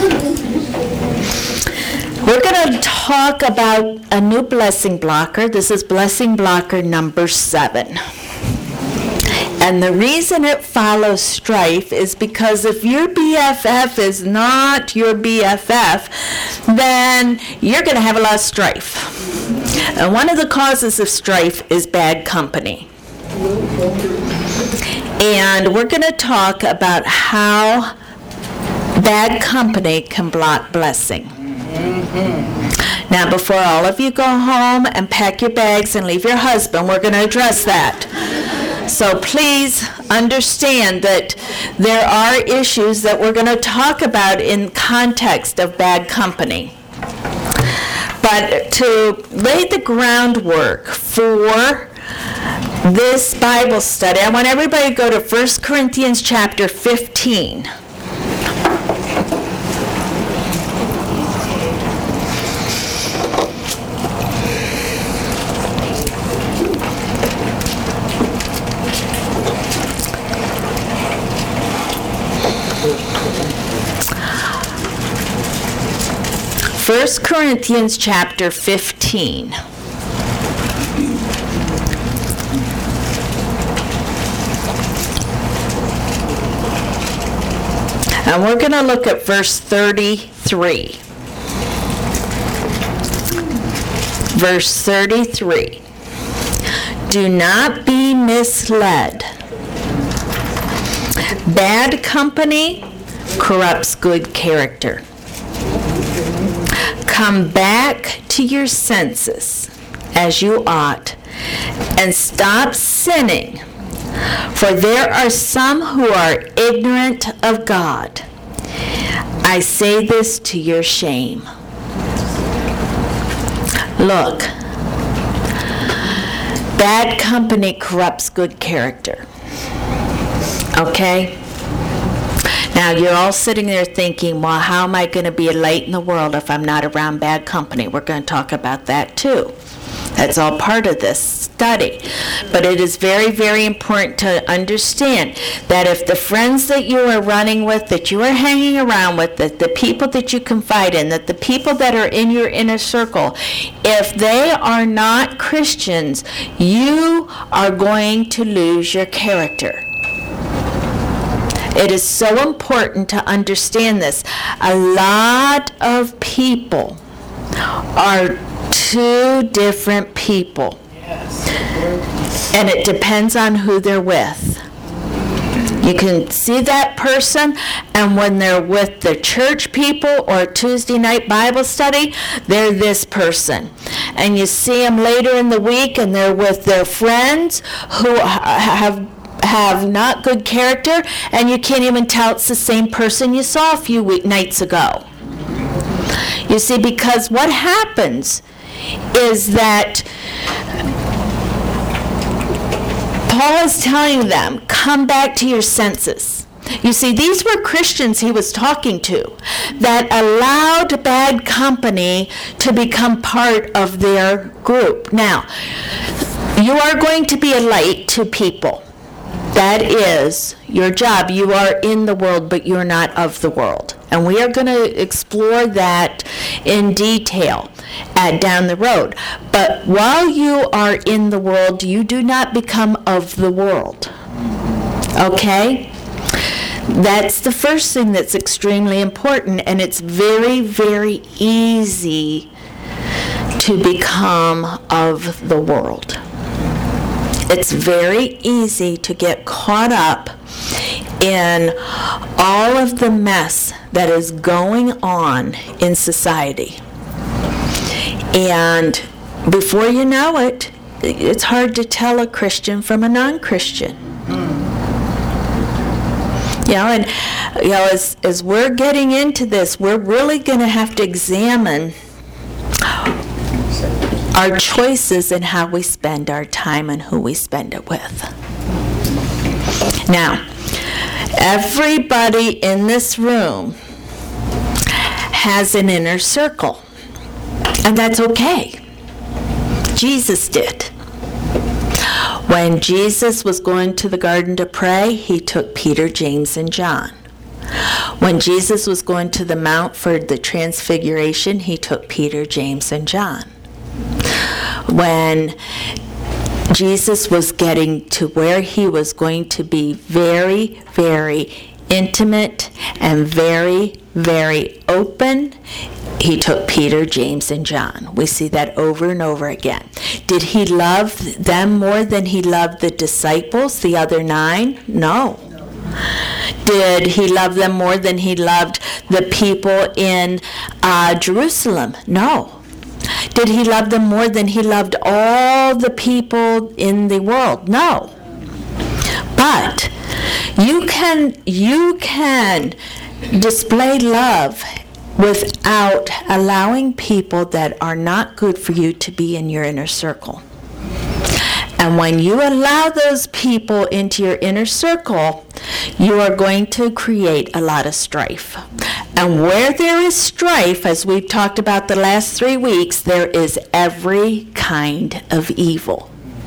We're going to talk about a new blessing blocker. This is blessing blocker number 7. And the reason it follows strife is because if your BFF is not your BFF, then you're going to have a lot of strife. And one of the causes of strife is bad company. And we're going to talk about how bad company can block blessing. Now, before all of you go home and pack your bags and leave your husband, we're going to address that. So please understand that there are issues that we're going to talk about in context of bad company. But to lay the groundwork for this Bible study, I want everybody to go to 1 Corinthians chapter 15. First Corinthians chapter 15. And we're going to look at verse 33. Verse 33. Do not be misled. Bad company corrupts good character. Come back to your senses as you ought and stop sinning, for there are some who are ignorant of God. I say this to your shame. Look, bad company corrupts good character. Okay? Now, you're all sitting there thinking, well, how am I going to be a light in the world if I'm not around bad company? We're going to talk about that too. That's all part of this study. But it is very, very important to understand that if the friends that you are running with, that you are hanging around with, that the people that you confide in, that the people that are in your inner circle, if they are not Christians, you are going to lose your character. It is so important to understand this. A lot of people are two different people. And it depends on who they're with. You can see that person, and when they're with the church people or Tuesday night Bible study, they're this person. And you see them later in the week, and they're with their friends who have not good character, and you can't even tell it's the same person you saw a few nights ago. You see, because what happens is that Paul is telling them, come back to your senses. You see, these were Christians he was talking to that allowed bad company to become part of their group. Now, you are going to be a light to people. That is your job. You are in the world, but you're not of the world. And we are going to explore that in detail down the road. But while you are in the world, you do not become of the world. Okay? That's the first thing that's extremely important, and it's very, very easy to become of the world. It's very easy to get caught up in all of the mess that is going on in society. And before you know it, it's hard to tell a Christian from a non-Christian. As we're getting into this, we're really going to have to examine our choices and how we spend our time and who we spend it with. Now, everybody in this room has an inner circle, and that's okay. Jesus did. When Jesus was going to the garden to pray, he took Peter, James, and John. When Jesus was going to the Mount for the Transfiguration, he took Peter, James, and John. When Jesus was getting to where he was going to be very, very intimate and very, very open, he took Peter, James, and John. We see that over and over again. Did he love them more than he loved the disciples, the other 9? No. Did he love them more than he loved the people in Jerusalem? No. Did he love them more than he loved all the people in the world? No. But you can display love without allowing people that are not good for you to be in your inner circle. And when you allow those people into your inner circle, you are going to create a lot of strife. And where there is strife, as we've talked about the last 3 weeks, there is every kind of evil.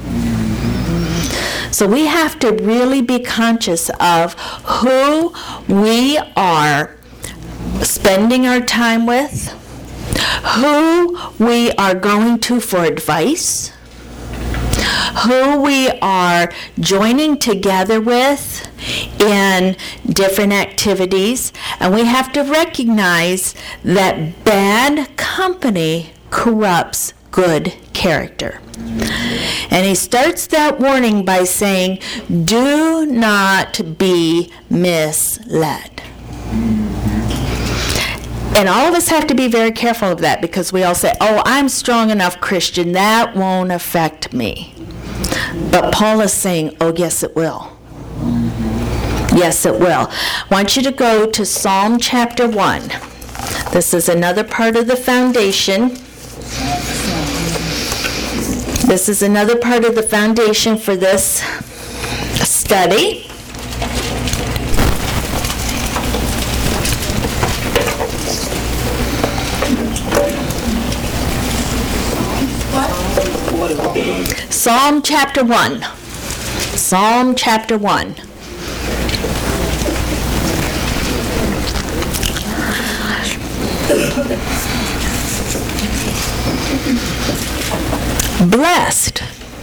So we have to really be conscious of who we are spending our time with, who we are going to for advice, who we are joining together with in different activities, and we have to recognize that bad company corrupts good character. And he starts that warning by saying, do not be misled. And all of us have to be very careful of that, because we all say, oh, I'm strong enough Christian, that won't affect me. But Paul is saying, oh, yes, it will. Yes, it will. I want you to go to Psalm chapter 1. This is another part of the foundation. This is another part of the foundation for this study. Psalm chapter 1. Psalm chapter 1. Blessed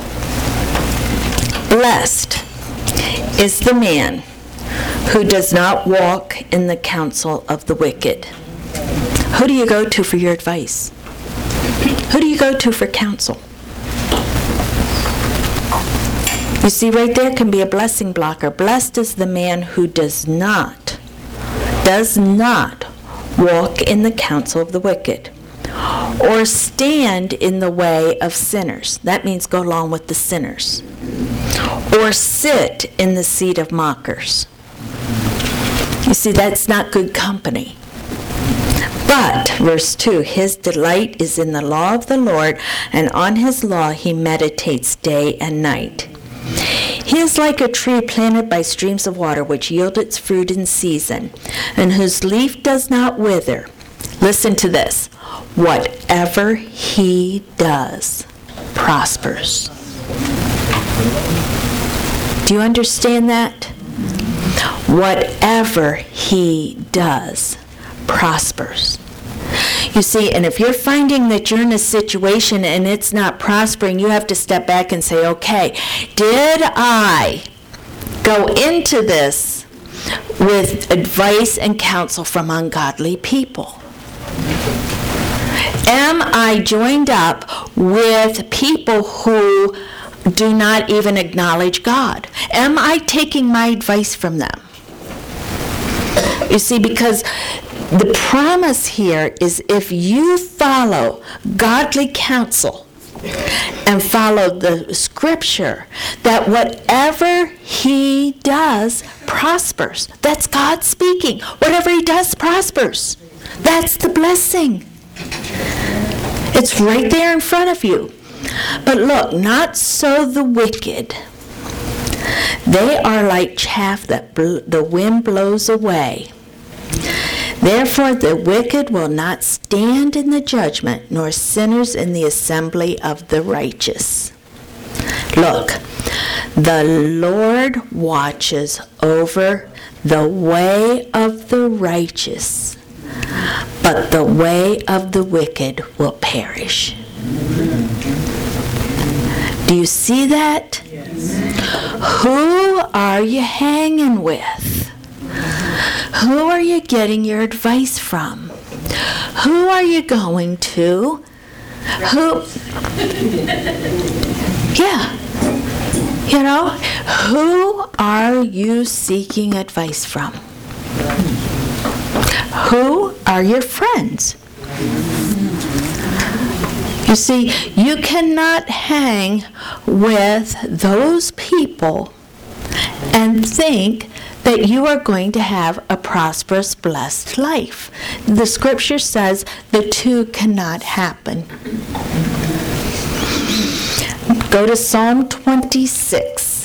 is the man who does not walk in the counsel of the wicked. Who do you go to for your advice? Who do you go to for counsel? You see, right there can be a blessing blocker. Blessed is the man who does not walk in the counsel of the wicked, or stand in the way of sinners. That means go along with the sinners. Or sit in the seat of mockers. You see, that's not good company. But, verse 2, his delight is in the law of the Lord, and on his law he meditates day and night. He is like a tree planted by streams of water, which yield its fruit in season, and whose leaf does not wither. Listen to this. Whatever he does prospers. Do you understand that? Whatever he does prospers. You see, and if you're finding that you're in a situation and it's not prospering, you have to step back and say, okay, did I go into this with advice and counsel from ungodly people? Am I joined up with people who do not even acknowledge God? Am I taking my advice from them? You see, because the promise here is if you follow godly counsel and follow the scripture, that whatever he does prospers. That's God speaking. Whatever he does prospers. That's the blessing. It's right there in front of you. But look, not so the wicked. They are like chaff that the wind blows away. Therefore the wicked will not stand in the judgment, nor sinners in the assembly of the righteous. Look, the Lord watches over the way of the righteous, but the way of the wicked will perish. Do you see that? Yes. Who are you hanging with? Who are you getting your advice from? Who are you going to? Who are you seeking advice from? Who are your friends? You see, you cannot hang with those people and think that you are going to have a prosperous, blessed life. The scripture says the two cannot happen. Go to Psalm 26.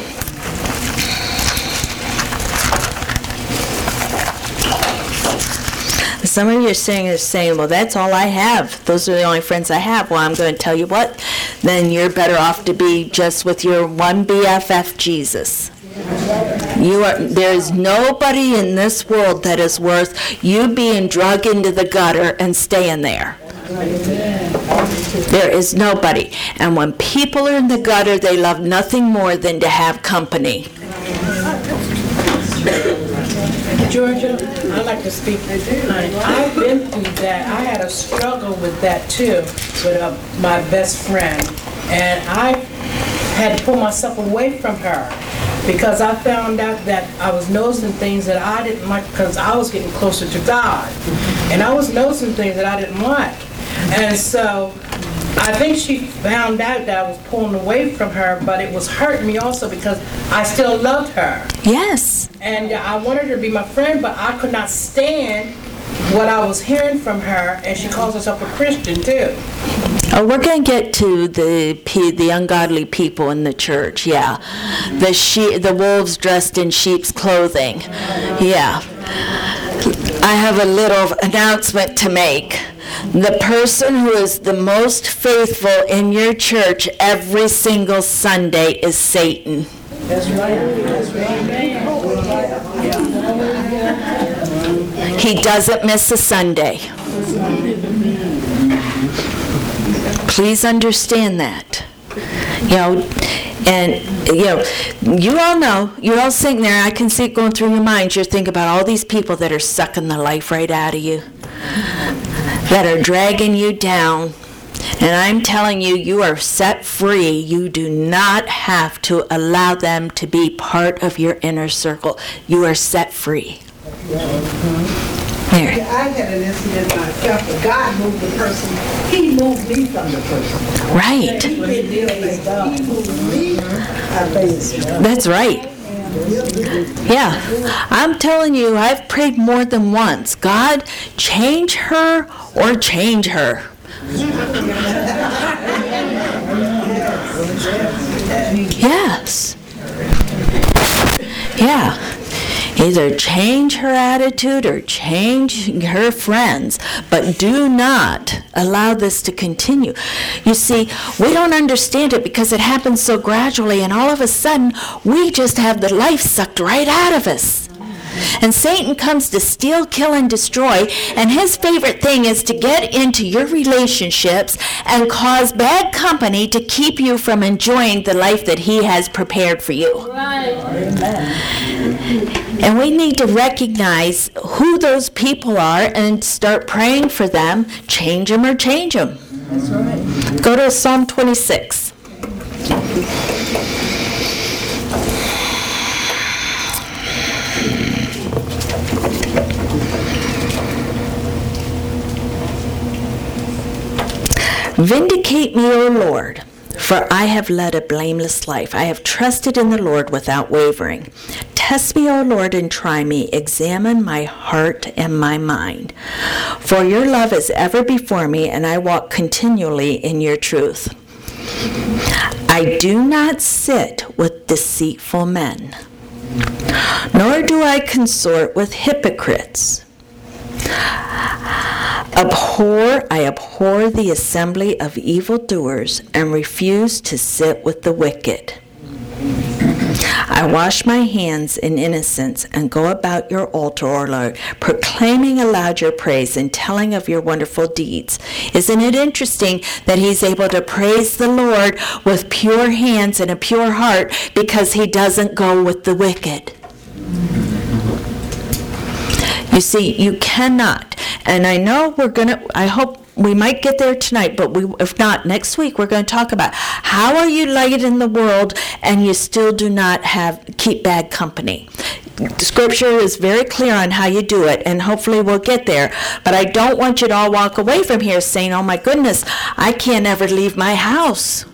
Some of you are saying, well, that's all I have. Those are the only friends I have. Well, I'm going to tell you what, then you're better off to be just with your one BFF, Jesus. There is nobody in this world that is worth you being drug into the gutter and staying there. There is nobody. And when people are in the gutter, they love nothing more than to have company. Georgia, I'd like to speak. I've been through that. I had a struggle with that too, with my best friend. And I had to pull myself away from her because I found out that I was noticing things that I didn't like because I was getting closer to God. And I was noticing things that I didn't like. And so I think she found out that I was pulling away from her, but it was hurting me also because I still loved her. Yes. And I wanted her to be my friend, but I could not stand what I was hearing from her, and she calls herself a Christian too. Oh, we're going to get to the ungodly people in the church, yeah. The wolves dressed in sheep's clothing, yeah. I have a little announcement to make. The person who is the most faithful in your church every single Sunday is Satan. That's right. That's right. He doesn't miss a Sunday. Please understand that. You all know, you're all sitting there, I can see it going through your minds. You're thinking about all these people that are sucking the life right out of you, that are dragging you down. And I'm telling you, you are set free. You do not have to allow them to be part of your inner circle. You are set free. There. I had an incident myself, but God moved the person. He moved me from the person. Right. He moved me. That's right. Yeah. I'm telling you, I've prayed more than once. God, change her or change her. Yes. Yeah. Either change her attitude or change her friends, but do not allow this to continue. You see, we don't understand it because it happens so gradually, and all of a sudden, we just have the life sucked right out of us. And Satan comes to steal, kill, and destroy, and his favorite thing is to get into your relationships and cause bad company to keep you from enjoying the life that he has prepared for you. Right. And we need to recognize who those people are and start praying for them. Change them or change them. That's right. Go to Psalm 26. Vindicate me, O Lord, for I have led a blameless life. I have trusted in the Lord without wavering. Test me, O Lord, and try me. Examine my heart and my mind. For your love is ever before me, and I walk continually in your truth. I do not sit with deceitful men, nor do I consort with hypocrites. I abhor the assembly of evildoers and refuse to sit with the wicked. I wash my hands in innocence and go about your altar, O Lord, proclaiming aloud your praise and telling of your wonderful deeds. Isn't it interesting that he's able to praise the Lord with pure hands and a pure heart because he doesn't go with the wicked? You see, you cannot, and I know I hope we might get there tonight, but if not, next week we're going to talk about how are you light in the world and you still do not keep bad company. The scripture is very clear on how you do it, and hopefully we'll get there. But I don't want you to all walk away from here saying, oh my goodness, I can't ever leave my house.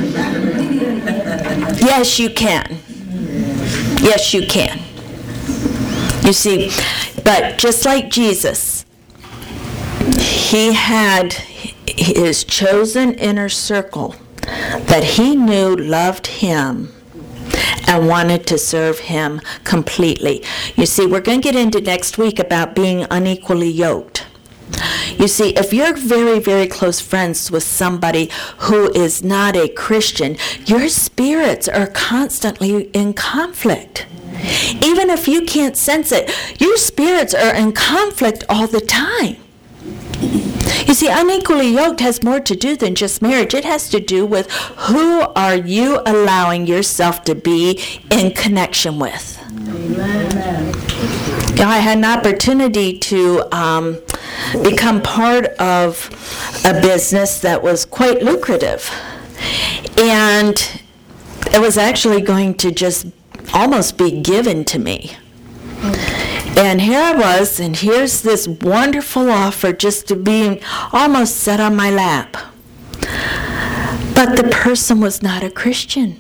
Yes, you can. Yes, you can. You see, but just like Jesus, he had his chosen inner circle that he knew loved him and wanted to serve him completely. You see, we're going to get into next week about being unequally yoked. You see, if you're very, very close friends with somebody who is not a Christian, your spirits are constantly in conflict. Even if you can't sense it, your spirits are in conflict all the time. You see, unequally yoked has more to do than just marriage. It has to do with who are you allowing yourself to be in connection with. Amen. I had an opportunity to become part of a business that was quite lucrative. And it was actually going to just almost be given to me. And here I was, and here's this wonderful offer just to be almost set on my lap. But the person was not a Christian.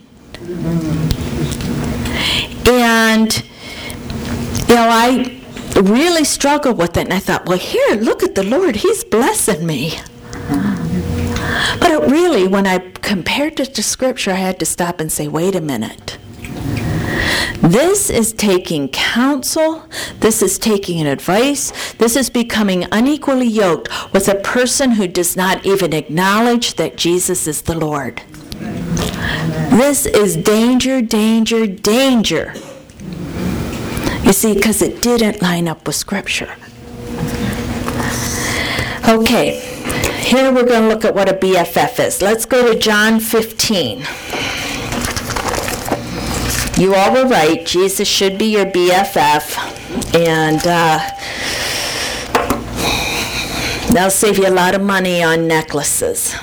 And, I really struggled with it. And I thought, well, here, look at the Lord. He's blessing me. But it really, when I compared it to Scripture, I had to stop and say, wait a minute. This is taking counsel, this is taking advice, this is becoming unequally yoked with a person who does not even acknowledge that Jesus is the Lord. This is danger, danger, danger. You see, because it didn't line up with Scripture. Okay, here we're going to look at what a BFF is. Let's go to John 15. You all were right. Jesus should be your BFF, and they'll save you a lot of money on necklaces.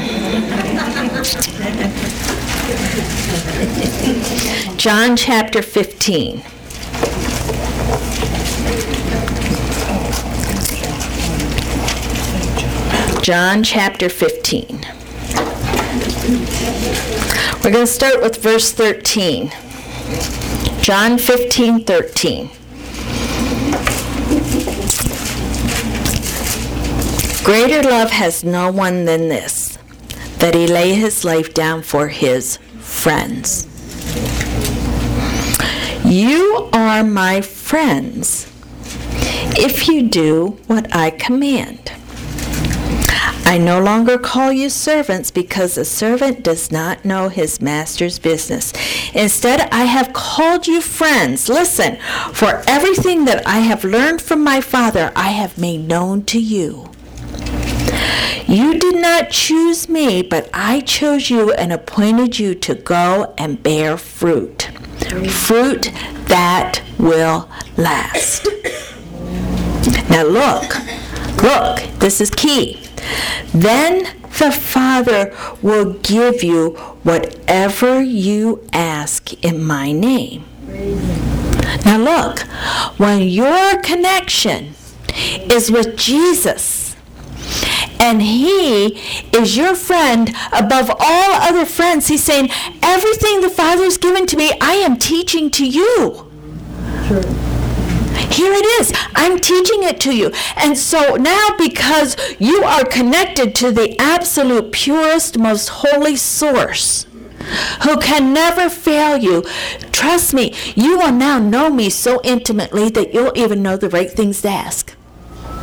John chapter 15. John chapter 15. We're going to start with verse 13. John 15:13. Greater love has no one than this, that he lay his life down for his friends. You are my friends if you do what I command. I no longer call you servants because a servant does not know his master's business. Instead, I have called you friends. Listen, for everything that I have learned from my Father, I have made known to you. You did not choose me, but I chose you and appointed you to go and bear fruit. Fruit that will last. Now look, this is key. Then the Father will give you whatever you ask in my name. Now look, when your connection is with Jesus, and he is your friend above all other friends, he's saying, everything the Father's given to me, I am teaching to you. Sure. Here it is. I'm teaching it to you. And so now, because you are connected to the absolute purest, most holy source, who can never fail you, trust me, you will now know me so intimately that you'll even know the right things to ask.